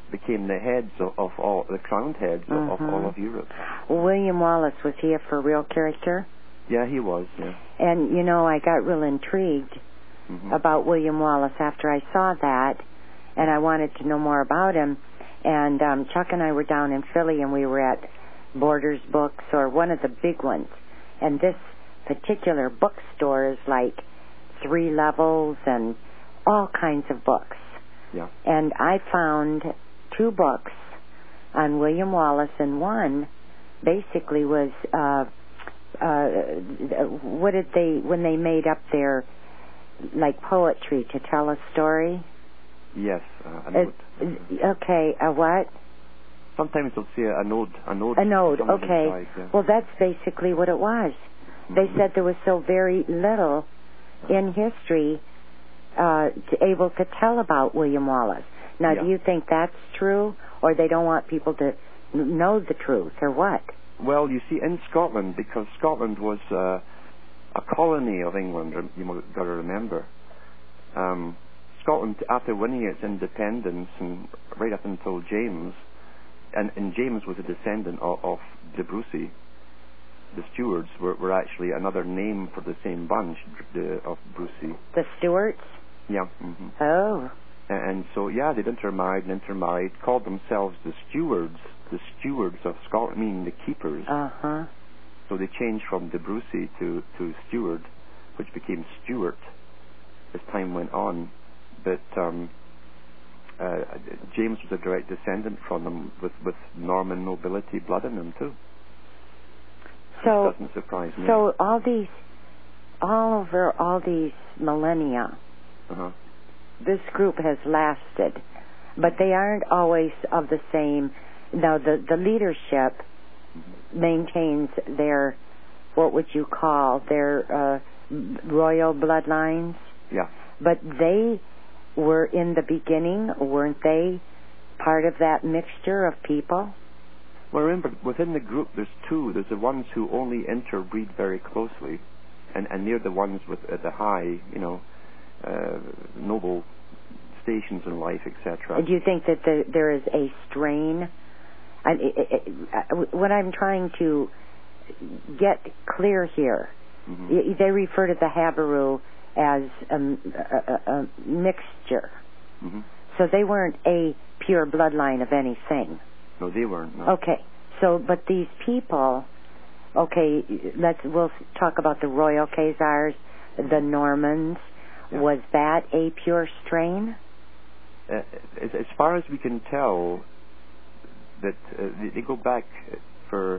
became the heads of, of all, the crowned heads mm-hmm. of, of all of Europe. William Wallace, was he a for real character? Yeah, he was, yeah. And, you know, I got real intrigued mm-hmm. about William Wallace after I saw that, and I wanted to know more about him. And um, Chuck and I were down in Philly, and we were at Borders Books, or one of the big ones. And this particular bookstore is like three levels and all kinds of books. Yeah. And I found two books on William Wallace, and one basically was, uh, uh, what did they, when they made up their, like, poetry to tell a story? Yes, uh, a node. Uh, okay, a what? Sometimes they'll say a node. A node. A node, okay. Inside, yeah. Well, that's basically what it was. Mm-hmm. They said there was so very little in history uh, to able to tell about William Wallace. Now, yeah. do you think that's true, or they don't want people to know the truth, or what? Well, you see, in Scotland, because Scotland was uh, a colony of England, you've got to remember. Um, Scotland, after winning its independence, and right up until James, and, and James was a descendant of, of de Brucy. The Stewards were, were actually another name for the same bunch the, of Brucy. The Stewarts? Yeah. Mm-hmm. Oh. And, and so, yeah, they'd intermarried and intermarried, called themselves the Stewards, the Stewards of Scotland, meaning the keepers. Uh-huh. So they changed from de Brucy to, to Steward, which became Stuart as time went on. But um, uh, James was a direct descendant from them, with, with Norman nobility blood in him, too. So, doesn't surprise me. So all these, all over all these millennia, uh-huh. this group has lasted, but they aren't always of the same. Now the the leadership mm-hmm. maintains their, what would you call their uh, royal bloodlines? Yeah. But they were in the beginning, weren't they, part of that mixture of people? Well, remember, within the group, there's two. There's the ones who only interbreed very closely, and, and they're the ones with uh, the high, you know, uh, noble stations in life, et cetera. Do you think that the, there is a strain? I, it, it, it, what I'm trying to get clear here, mm-hmm. y- they refer to the Habaru as a, a, a mixture. Mm-hmm. So they weren't a pure bloodline of anything. No, they weren't. No. Okay, so but these people, okay, let's we'll talk about the Royal Khazars, the Normans. Yeah. Was that a pure strain? Uh, as, as far as we can tell, that uh, they, they go back for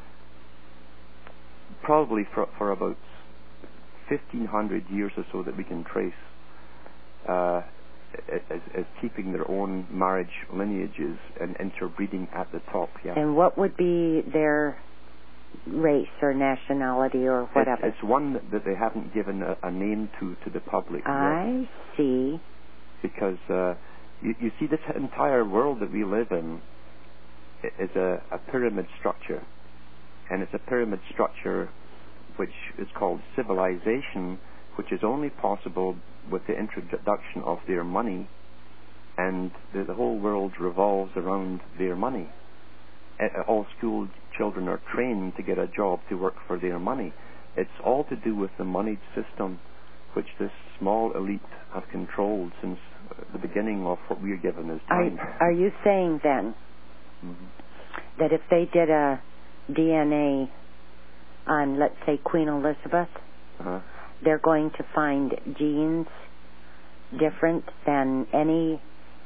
probably for, for about fifteen hundred years or so that we can trace. Uh, As, as keeping their own marriage lineages and interbreeding at the top, yeah. And what would be their race or nationality or whatever? It's, it's one that, that they haven't given a, a name to to the public I yet. see. Because uh, you, you see, this entire world that we live in is a, a pyramid structure, and it's a pyramid structure which is called civilization, which is only possible with the introduction of their money, and the, the whole world revolves around their money. Uh, all school children are trained to get a job to work for their money. It's all to do with the moneyed system, which this small elite have controlled since the beginning of what we are given as time. Are, are you saying then mm-hmm. that if they did a D N A on, let's say, Queen Elizabeth, uh-huh. they're going to find genes different than anybody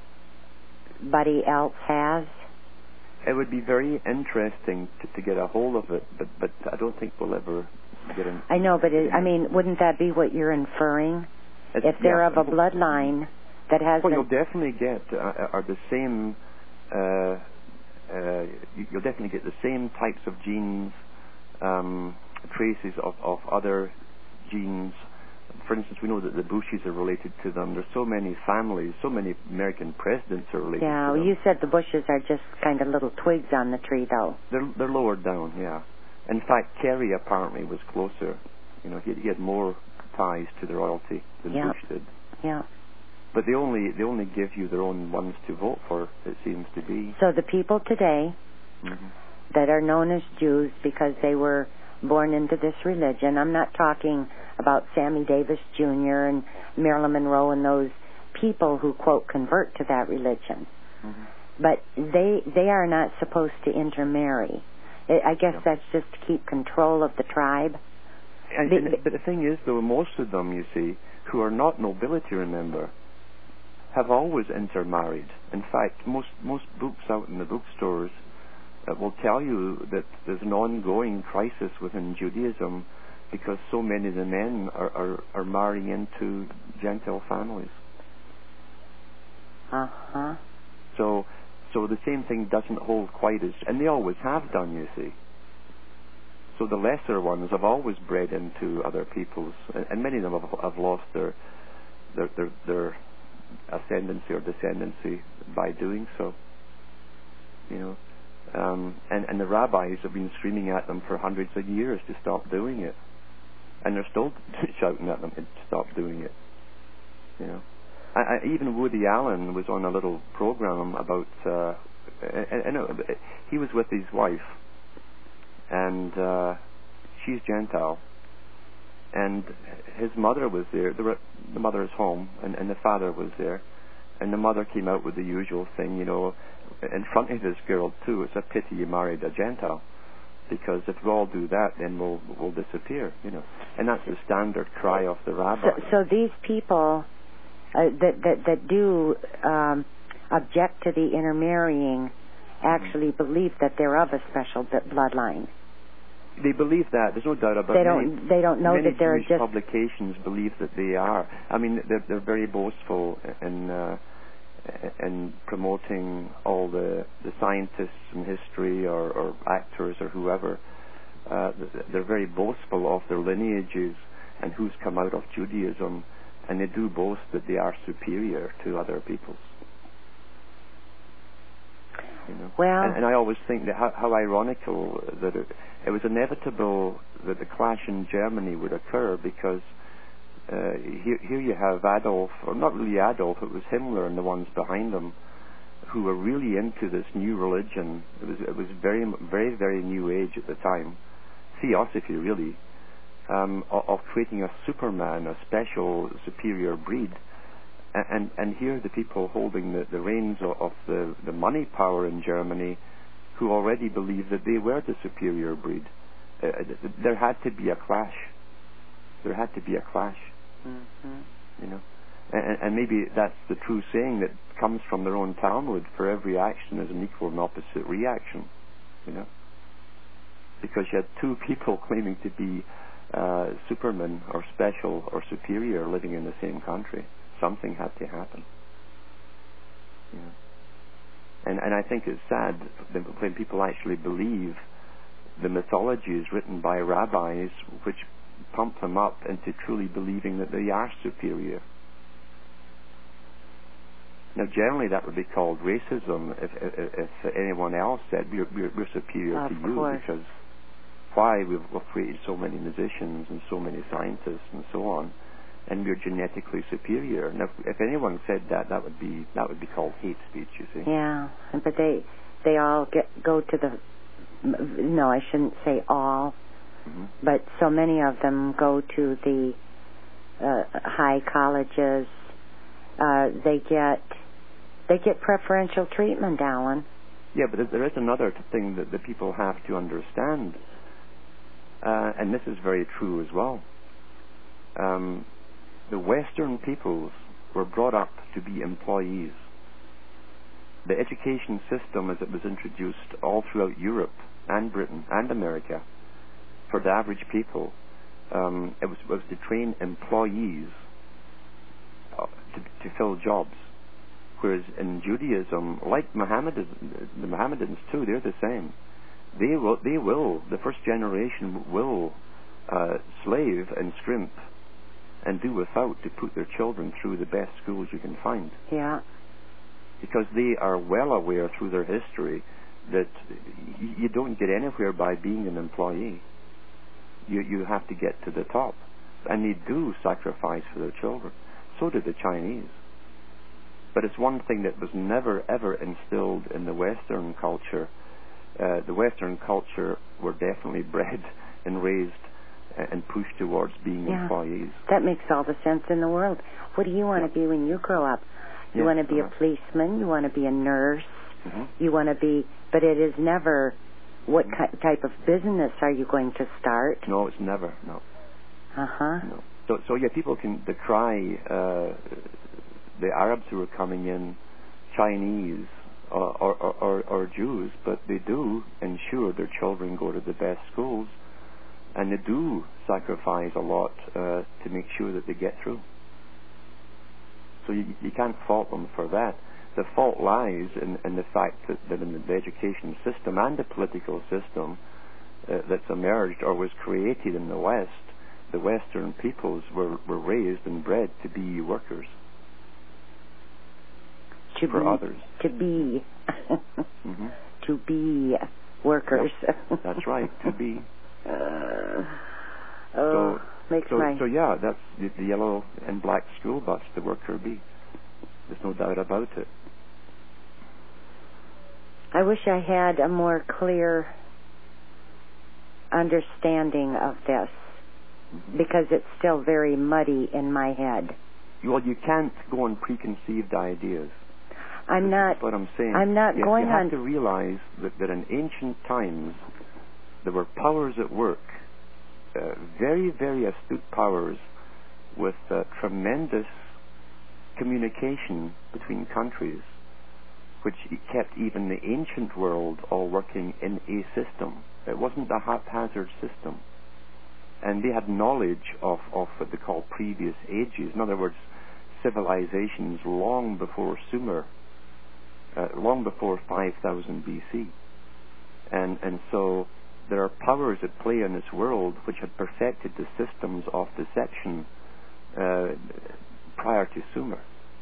else has? It would be very interesting to, to get a hold of it, but but I don't think we'll ever get in. I know, but it, I mean, wouldn't that be what you're inferring? It's, if they're yeah, of a bloodline that has... What you'll definitely get uh, are the same... Uh, uh, you'll definitely get the same types of genes, um, traces of, of other genes. For instance, we know that the Bushes are related to them. There's so many families, so many American presidents are related yeah, to them. Yeah, you said the Bushes are just kind of little twigs on the tree, though. They're they're lowered down, yeah. In fact, Kerry apparently was closer. You know, he, he had more ties to the royalty than yeah. Bush did. Yeah. But they only they only give you their own ones to vote for, it seems to be. So the people today Mm-hmm. that are known as Jews because they were born into this religion, I'm not talking about Sammy Davis Junior and Marilyn Monroe and those people who, quote, convert to that religion. Mm-hmm. But they they are not supposed to intermarry. I guess Yeah. that's just to keep control of the tribe. And, The- and, but the thing is, though, most of them, you see, who are not nobility, remember, have always intermarried. In fact, most most books out in the bookstores uh, will tell you that there's an ongoing crisis within Judaism because so many of the men are, are, are marrying into Gentile families. Uh-huh. So, so the same thing doesn't hold quite as, and they always have done, you see. So the lesser ones have always bred into other people's, and, and many of them have, have lost their, their their their ascendancy or descendancy by doing so. You know, um, and and the rabbis have been screaming at them for hundreds of years to stop doing it, and they're still shouting at them to stop doing it. You know. I, I, even Woody Allen was on a little program about, uh, and, and he was with his wife, and uh, she's Gentile, and his mother was there. The, the mother is home, and, and the father was there, and the mother came out with the usual thing, you know, in front of this girl too. It's a pity you married a Gentile, because if we all do that, then we'll we'll disappear, you know. And that's the standard cry of the rabbi. So, so these people uh, that, that that do um, object to the intermarrying actually mm-hmm. believe that they're of a special bloodline. They believe that. There's no doubt about it. They don't. Many, they don't know many that they're Jewish just. publications believe that they are. I mean, they're they're very boastful in uh, in promoting all the the scientists in history or, or actors or whoever. Uh, they're very boastful of their lineages and who's come out of Judaism, and they do boast that they are superior to other peoples. You know? Well, and, and I always think that how, how ironical that it, it was inevitable that the clash in Germany would occur, because uh, here, here you have Adolf, or not really Adolf, it was Himmler and the ones behind him, who were really into this new religion. It was it was very very very new age at the time, theosophy really, um, of, of creating a Superman, a special superior breed. And and here the people holding the, the reins of, of the, the money power in Germany, who already believed that they were the superior breed. Uh, there had to be a clash. There had to be a clash. Mm-hmm. You know, and, and maybe that's the true saying that comes from their own Talmud: for every action is an equal and opposite reaction. You know, because you had two people claiming to be uh, supermen or special or superior living in the same country. Something had to happen. You know? And and I think it's sad when people actually believe the mythologies written by rabbis, which pump them up into truly believing that they are superior. Now, generally, that would be called racism if if, if anyone else said we're, we're, we're superior of to you, course. because why we've, we've created so many musicians and so many scientists and so on, and we're genetically superior. Now, if, if anyone said that, that would be that would be called hate speech. You see? Yeah, but they they all get go to the. No, I shouldn't say all, mm-hmm. but so many of them go to the uh, high colleges. Uh, they get they get preferential treatment, Alan. Yeah, but there is another thing that the people have to understand, uh, and this is very true as well. Um, the Western peoples were brought up to be employees. The education system, as it was introduced all throughout Europe and Britain and America, for the average people, um, it was, was to train employees uh, to, to fill jobs. Whereas in Judaism, like Mohammedan, the Mohammedans too, they're the same. They will, they will, the first generation will uh, slave and scrimp and do without to put their children through the best schools you can find. Yeah. Because they are well aware through their history that y- you don't get anywhere by being an employee. You you have to get to the top. And they do sacrifice for their children. So did the Chinese. But it's one thing that was never, ever instilled in the Western culture. Uh, the Western culture were definitely bred and raised and pushed towards being yeah. employees. That makes all the sense in the world. What do you want to be when you grow up? You yeah, want to be uh-huh. a policeman, you want to be a nurse, mm-hmm. you want to be, but it is never, what ki- type of business are you going to start? No, it's never, no. Uh-huh. No. So, so yeah, people can decry uh, the Arabs who are coming in, Chinese, or, or, or, or Jews, but they do ensure their children go to the best schools, and they do sacrifice a lot uh, to make sure that they get through. So you, you can't fault them for that. The fault lies in, in the fact that, that in the education system and the political system uh, that's emerged or was created in the West, the Western peoples were, were raised and bred to be workers to for be, others. To be. mm-hmm. To be workers. Yep. That's right, to be. Uh, oh, so, makes so, my... so yeah, that's the, the yellow and black school bus, the worker bee. There's no doubt about it. I wish I had a more clear understanding of this, mm-hmm. because it's still very muddy in my head. Well, you can't go on preconceived ideas. I'm This not... is what I'm saying. I'm not yes, going you have on... to realize that, that in ancient times there were powers at work, uh, very, very astute powers with uh, tremendous communication between countries, which kept even the ancient world all working in a system. It wasn't a haphazard system. And they had knowledge of, of what they call previous ages. In other words, civilizations long before Sumer, uh, long before five thousand B C. And, and so there are powers at play in this world which had perfected the systems of deception uh, prior to Sumer.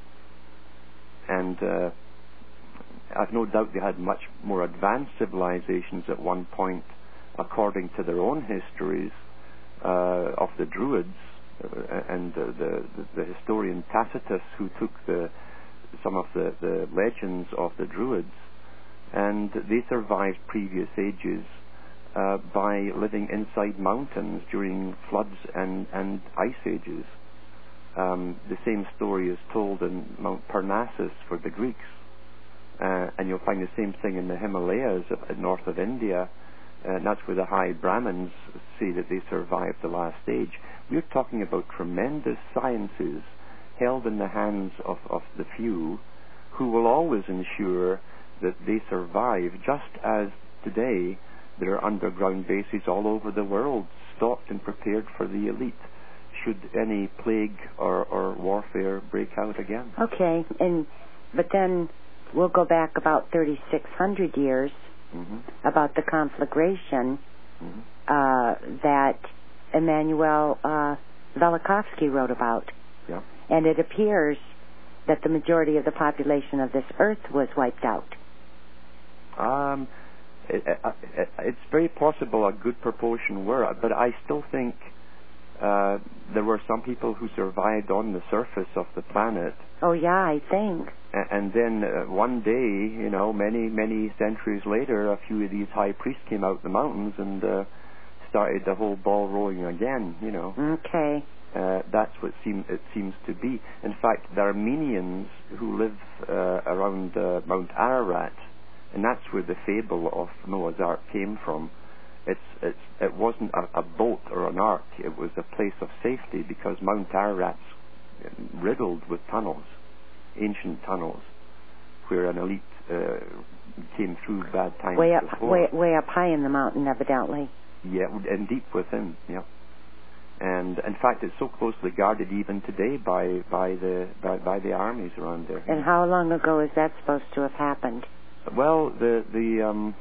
And uh, I've no doubt they had much more advanced civilizations at one point, according to their own histories, uh, of the Druids, uh, and uh, the, the, the historian Tacitus, who took the, some of the, the legends of the Druids, and they survived previous ages uh, by living inside mountains during floods and, and ice ages. Um, the same story is told in Mount Parnassus for the Greeks. Uh, and you'll find the same thing in the Himalayas of, uh, north of India. Uh, and that's where the high Brahmins say that they survived the last age. We're talking about tremendous sciences held in the hands of, of the few, who will always ensure that they survive, just as today there are underground bases all over the world, stocked and prepared for the elite, should any plague or, or warfare break out again. Okay, and but then we'll go back about thirty-six hundred years, mm-hmm. about the conflagration mm-hmm. uh, that Immanuel uh, Velikovsky wrote about. Yeah. And it appears that the majority of the population of this earth was wiped out. Um, it, it, it's very possible a good proportion were, but I still think uh, there were some people who survived on the surface of the planet. Oh, yeah, I think. And then uh, one day, you know, many, many centuries later, a few of these high priests came out the mountains and uh, started the whole ball rolling again, you know. Okay. Uh, that's what seem, it seems to be. In fact, the Armenians who live uh, around uh, Mount Ararat, and that's where the fable of Noah's Ark came from. It's, it's, it wasn't a, a boat or an ark. It was a place of safety because Mount Ararat's riddled with tunnels, ancient tunnels, where an elite uh, came through bad times way up, before. way, way up high in the mountain, evidently. Yeah, and deep within. Yeah, and in fact, it's so closely guarded even today by by the by, by the armies around there. And how long ago is that supposed to have happened? Well, the the um,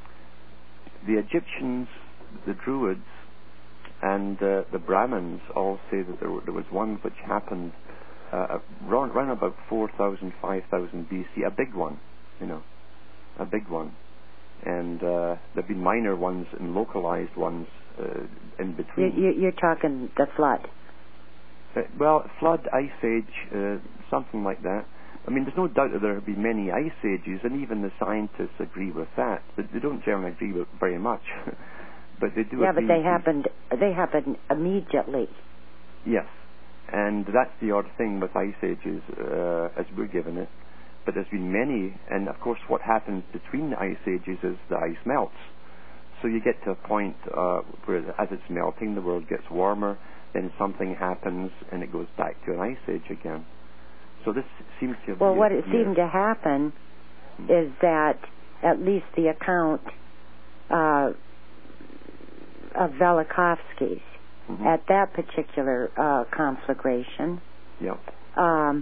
the Egyptians, the Druids, and uh, the Brahmins all say that there, were, there was one which happened uh, around, around about four thousand, five thousand B C, a big one, you know, a big one. And uh, there have been minor ones and localized ones uh, in between. You, you, you're talking the flood. Uh, well, flood, ice age, uh, something like that. I mean, there's no doubt that there have been many ice ages, and even the scientists agree with that. They, they don't generally agree with very much, but they do. Yeah, agree but they happened. They happened immediately. Yes, and that's the odd thing with ice ages, uh, as we're given it. But there's been many, and of course, what happens between the ice ages is the ice melts. So you get to a point uh, where, as it's melting, the world gets warmer. Then something happens, and it goes back to an ice age again. So this seems to have well, been what it yeah. seemed to happen mm-hmm. is that at least the account uh, of Velikovsky's mm-hmm. at that particular uh, conflagration, yep. um,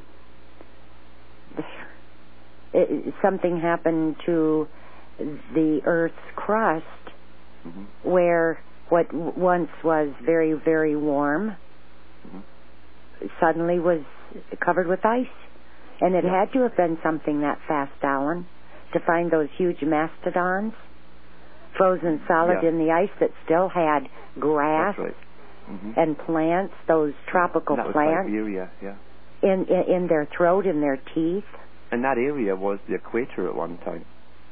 it, something happened to the Earth's crust mm-hmm. where what once was very, very warm mm-hmm. suddenly was covered with ice. And it yeah. had to have been something that fast, Alan, to find those huge mastodons frozen solid yeah. in the ice that still had grass right. mm-hmm. and plants, those tropical that plants was Siberia, yeah. in, in in their throat, in their teeth. And that area was the equator at one time.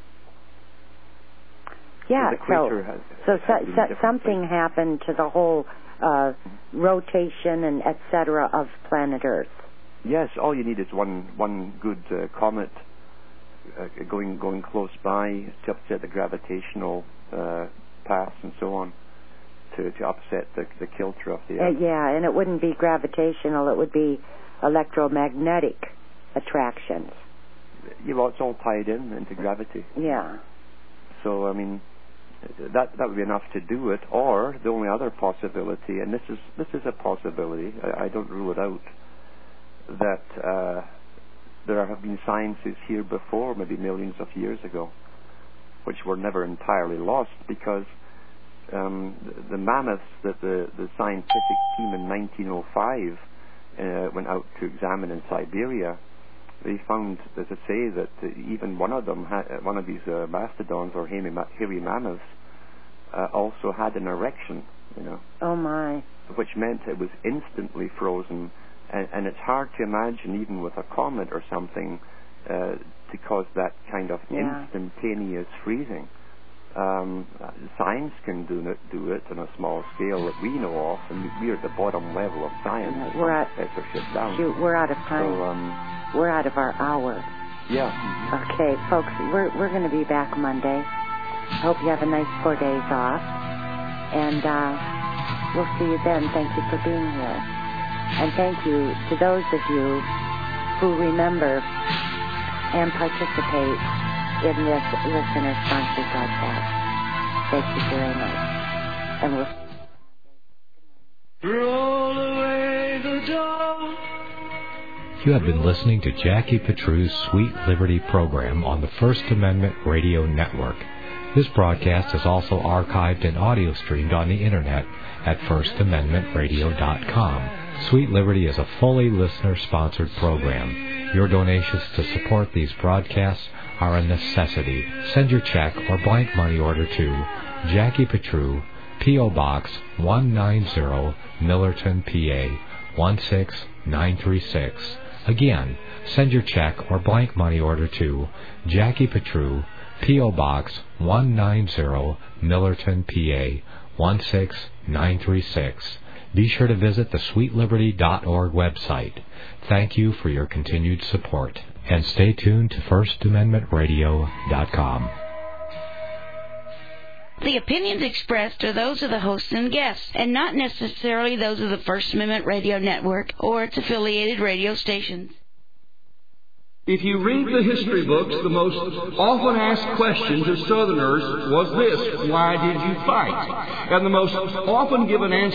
Yeah, so has, so, has so, so something things. happened to the whole uh, mm-hmm. rotation and et cetera of planet Earth. Yes, all you need is one one good uh, comet uh, going going close by to upset the gravitational uh, paths and so on, to, to upset the, the kilter of the Earth. Uh, yeah, and it wouldn't be gravitational; it would be electromagnetic attractions. Yeah, well, it's all tied in into gravity. Yeah. So I mean, that that would be enough to do it. Or the only other possibility, and this is this is a possibility, I, I don't rule it out, that uh, there have been sciences here before, maybe millions of years ago, which were never entirely lost, because um, the, the mammoths that the, the scientific team in nineteen oh five uh, went out to examine in Siberia, they found, as I say, that uh, even one of them, ha- one of these uh, mastodons or hairy, ma- hairy mammoths, uh, also had an erection, you know. Oh my! Which meant it was instantly frozen. And, and it's hard to imagine, even with a comet or something, uh, to cause that kind of yeah. instantaneous freezing. Um, science can do it, do it on a small scale that we know of, and we're at the bottom level of science. Yeah, we're at professorship down. Shoot, we're out of time. So, um, we're out of our hour. Yeah. Mm-hmm. Okay, folks, we're we're going to be back Monday. Hope you have a nice four days off, and uh, we'll see you then. Thank you for being here. And thank you to those of you who remember and participate in this listener-sponsored broadcast. Thank you very much. And we'll... Roll away the door. You have been listening to Jackie Petrue's Sweet Liberty program on the First Amendment Radio Network. This broadcast is also archived and audio streamed on the Internet at first amendment radio dot com. Sweet Liberty is a fully listener-sponsored program. Your donations to support these broadcasts are a necessity. Send your check or blank money order to Jackie Petrue, P O. Box one ninety, Millerton, P A one six nine three six. Again, send your check or blank money order to Jackie Petrue, P O. Box one ninety, Millerton, P A one six nine three six. Be sure to visit the sweet liberty dot org website. Thank you for your continued support. And stay tuned to first amendment radio dot com. The opinions expressed are those of the hosts and guests, and not necessarily those of the First Amendment Radio Network or its affiliated radio stations. If you read the history books, the most often asked questions of Southerners was this: why did you fight? And the most often given answer